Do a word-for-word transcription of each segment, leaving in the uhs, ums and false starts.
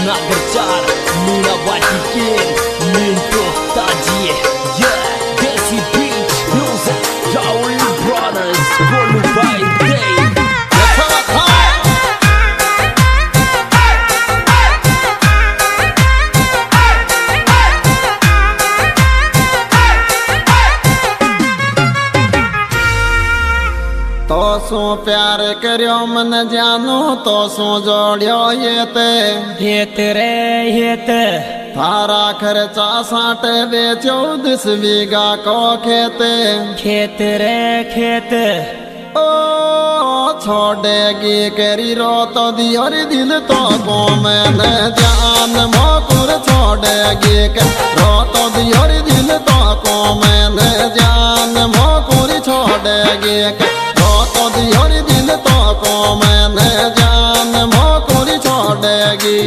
Nagarjar, Nuna Batikin, Minto Taji, yeah, Desi Beach, Music, Raul Brothers, Golu by Day. तो सो प्यार करियो मन जानो तो सो जोड़ियो ये ते हेत रे हेत थारा खर्चा साठ बेचो दस बीघा को खेत खेत रे खेत ओ छोड़ेगी करी रो तो दियोर दिल तो को मैंने जान मोकुर छोड़ेगी रो तो दियोर दिल तो को मैंने जान मोकुर छोड़ेगी तो दियोर दिल तो को मैंने जान मोकुर छोड़ेगी।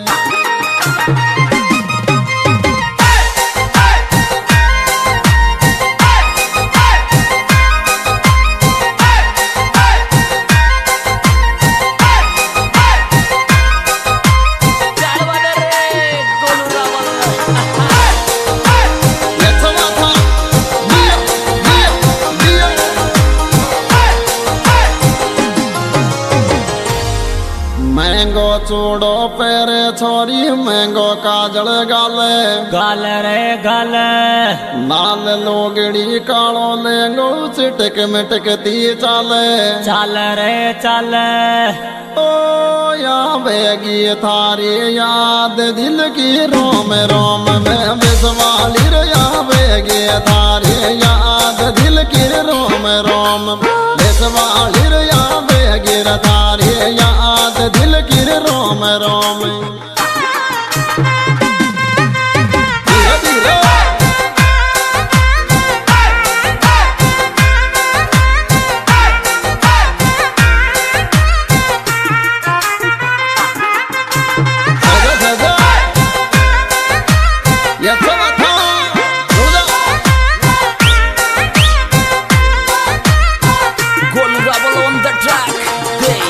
मैंगो चूड़ो पेरे छोरी मैंगो काजल गाले गाल रे गाल नाल लोगड़ी कालो लेंगो चिटक मिटकती चाले चाल रे चाल ओ या बेगी थारी याद दिल की रोम रोम में बिस्वाली या बेगी थारी याद दिल की रोम रोम बिस्वाली या बेगी थारी याद दिल की रोम रोम। धीरे धीरे Golu Rebel on the track, Day.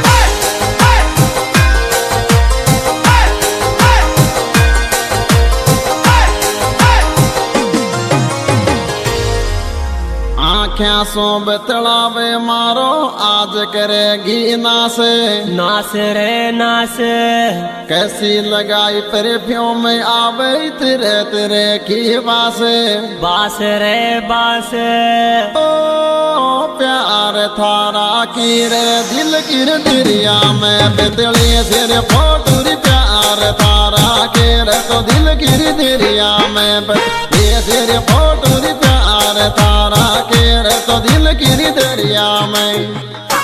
आँखें सो बतलावे मारो आज करेगी नास नास रे नास कैसी लगाई परफ्यूम आवे तेरे तेरे की बास बास रे बास ओ प्यार थारा की रे दिल की दरिया में बितली सिर फोटूरी प्यार थारा के रे तो दिल की दरिया में बितली सिर फोटूरी प्यार थारा के रे तो दिल की दरिया में।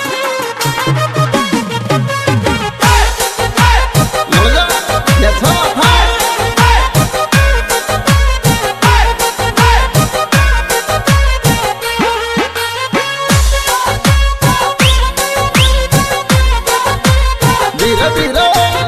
धीरे धीरे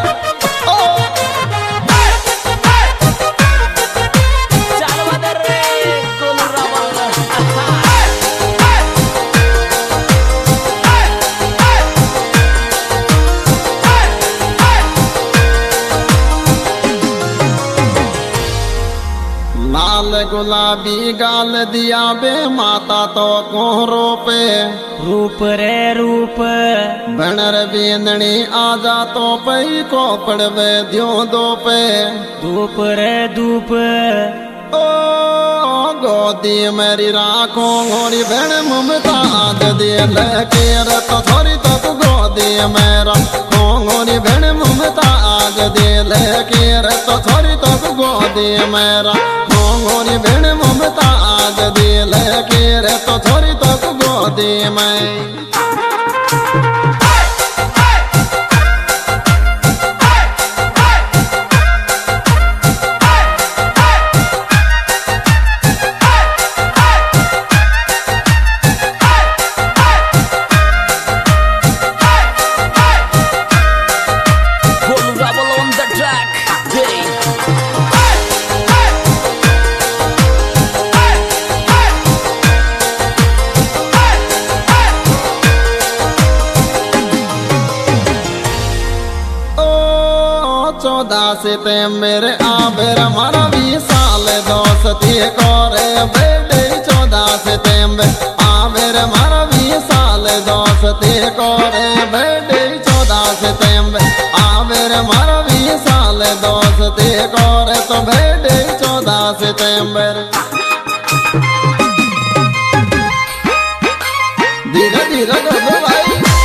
लाल गुलाबी गाल दिया बे माता तो को रोपे रूप रे रूप बनर बेंदनी आजा तो पई को पड़वे दियो दो पे धूप रे धूप ओ गोदी मेरी राखो गोरी बहन ममता दे लेके तो छोरी तो गोदी मेरा गोरी बहन ममता दे लेके तो छोरी तो गोदी मेरा गोरी बहन ममता दे लेके तो छोरी तो गोदी में। Golu Rebel on the track, Day. सितंबर आबर मारा बीस साल दोस्ती करे बर्थडे चौदह सितंबर आबर मारा बीस साल दोस्ती करे बर्थडे चौदह सितंबर आबर मारा बीस साल दोस्ती करे तो बर्थडे चौदह सितंबर धीरे धीरे दो भाई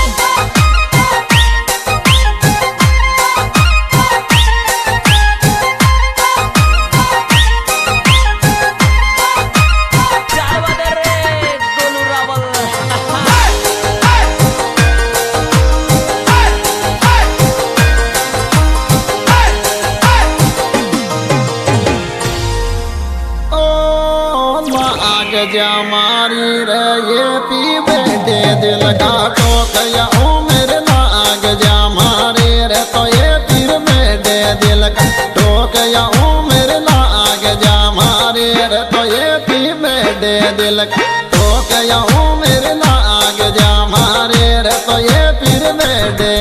जा मारी रे ये पी बेटे दिल का टोकया ओ मेरे लाग जा मारे रे तो ये पीर बेटे दिल का टोकया ओ मेरे लाग जा मारे रे तो ये पी बेटे दिल का टोकया ओ मेरे लाग जा मारे रे तो ये पीर बेटे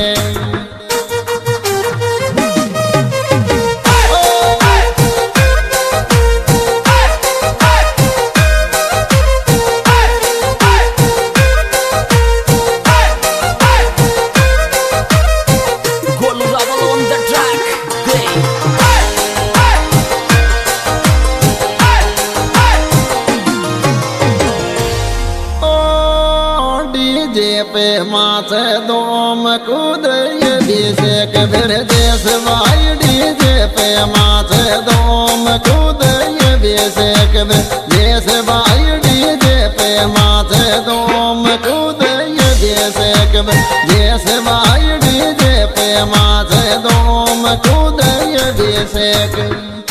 पे माथे दोम कूद ये डीजे के बेर देश भाई डीजे पे माथे दोम कूद ये डीजे के बेर देश भाई डीजे पे माथे दोम कूद ये डीजे के बेर देश भाई डीजे पे माथे दोम कूद ये डीजे के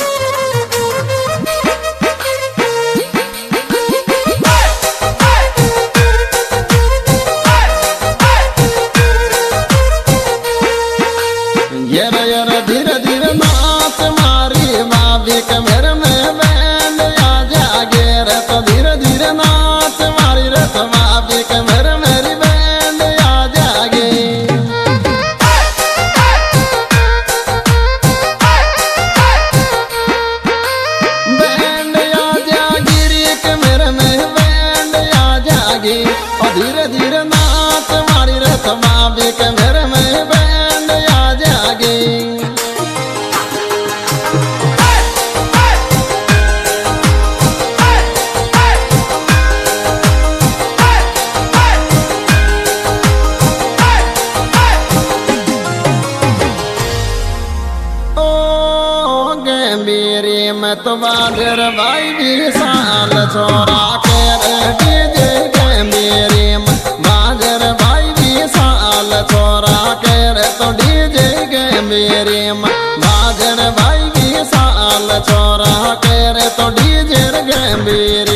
धीरे धीरे नाच मारी बाबी कमर में बैंड आ जागे रे तो धीरे धीरे नाच मारी रे तो बाबी कमर मेरी बैंड आ जागे बैंड आ जागी रे कमर में बैंड आ जागी और धीरे धीरे नाच मारी रे तो बाबी कमर में बैंड आ जागी मेरी मैं तो बाजर भाई भी साल छोरा के डीजे के मेरी बाजर भाई भी साल छोरा के तो डीजे के मेरी बाजर भाई भी साल छोरा के तो डीजे के मेरी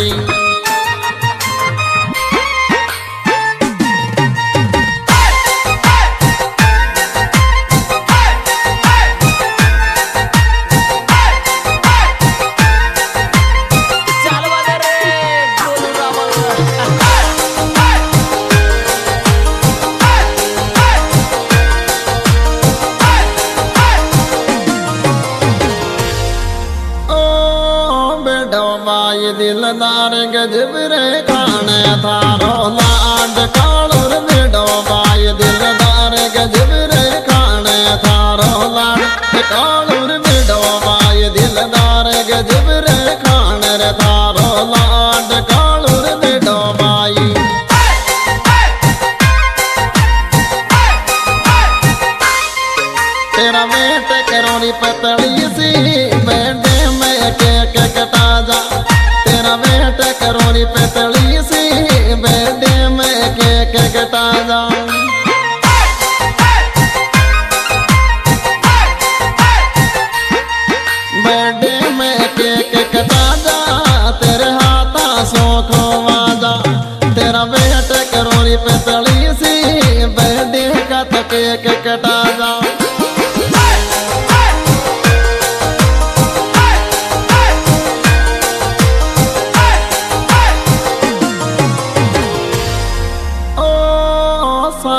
दिलदार गजब रे खाने थारो लाड कालुर बेडो बाई दिलदार गजब रे खाने थारो लाड कालुर बेडो बाई दिलदार गजब रे खाने रे थारो लाड कालुर बेडो बाई तेरा बेट करोड़ी पतली सी बेटे में के के कटा जा बेट करोड़ी पतली सी बेटे में के के कटा जा बेटे में के के कटा जा तेरे हाथा सो खोवा जा तेरा बेट करोड़ी पतली सी बेटे का तो के के कटा जा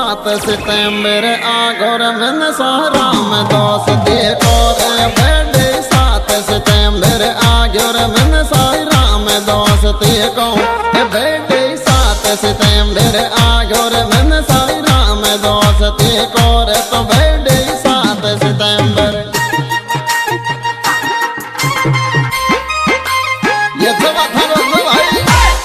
सात सितंबर आगोर मन सारा में दोस्त देखो रे बर्थडे सात सितंबर आगोर मन सारा में दोस्त देखो बर्थडे सात सितंबर आगोर मन सारा में दोस्त देखो रे तो बर्थडे सात सितंबर ये सब था भाई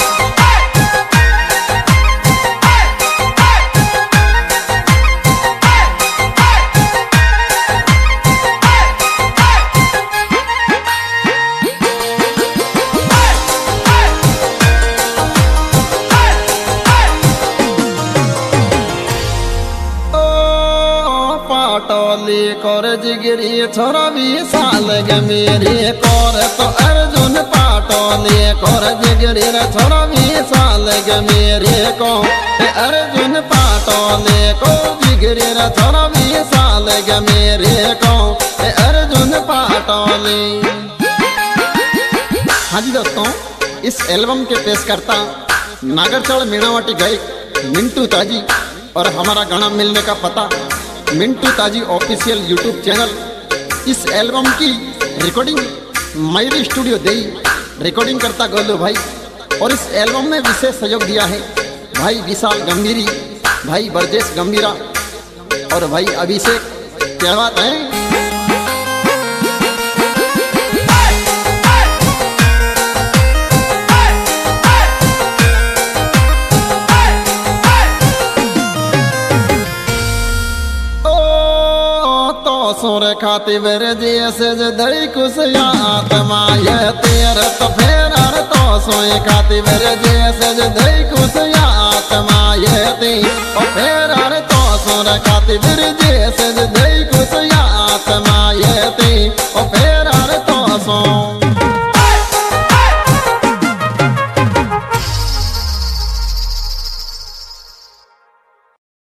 पाटोली कर जिगरी छोरा भी साल गे मेरी कर तो अर्जुन पाटोली कर जिगरी छोरा भी साल गे मेरी को अर्जुन पाटोली को जिगरी छोरा भी साल गे मेरी को अर्जुन पाटोली। हाँ जी दोस्तों, इस एल्बम के पेश करता नागरचौड़ मीणावाटी गायक मिंटू ताजी और हमारा गाना मिलने का पता Mintu Taji official YouTube channel. इस एल्बम की रिकॉर्डिंग मयूरी स्टूडियो देई रिकॉर्डिंग करता गोलू भाई और इस एल्बम में विशेष सहयोग दिया है भाई विशाल गंभीरी, भाई ब्रजेश गंभीरा और भाई अभिषेक। क्या बात है। सोर खाती बेर जैसे दई कुछ आत्मा ये तेर तो फेर तो सोए खाती बेर जैसे दई कुछ आत्मा ये ती और फेर तो सोर खाती बेर जैसे